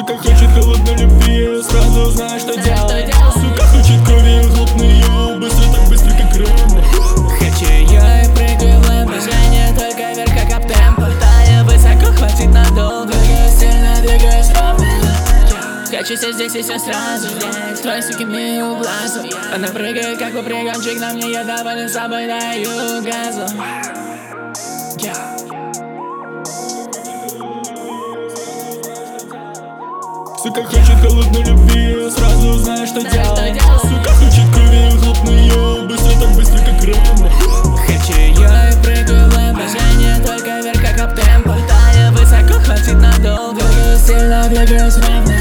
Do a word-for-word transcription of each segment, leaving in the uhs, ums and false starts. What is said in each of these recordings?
Сука хочет холодной любви, сразу знаю, что делать. Сука хочет крови, хлопну ее быстро, так быстро, как Рэмбо. Хочу ее и прыгаю в лэмбо. Движение только вверх, как аптемпо. Талия высоко, хватит надолго. Двигаюсь сильно, двигаюсь ровно. Хочу все здесь и все сразу здесь. Твои суки мию глазу. Она прыгает, как попрыгончик. На мне я доволен собой, даю газу. Сука хочет холодной любви, сразу знаю, что делать. Сука хочет крови, хлопну ее быстро, так быстро, как Рэмбо. Хочу ее и прыгаю в лэмбо. Движение только вверх, как аптемпо. Талия высоко, хватит надолго. Двигаюсь сильно, двигаюсь ровно.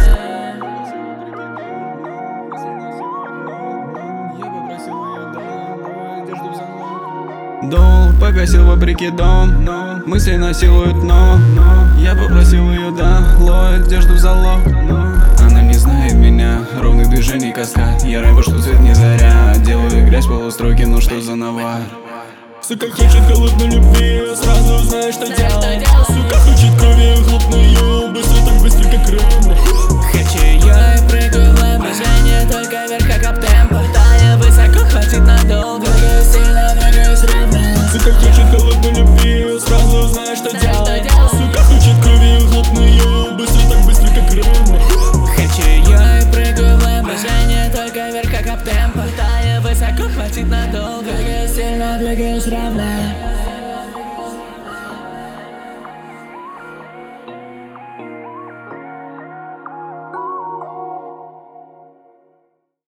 Дол, погасил вопреки дом, но мысли насилуют, но я попросил ее, да, ловит одежду в залог, но она не знает меня, ровных движений каскад. Я рыба, что цвет не заря, делаю грязь полустройки, ну что за навар. Сука хочет холодной любви, сразу знаю, что делать. Сука хочет крови, хлопну ее быстро, так быстро,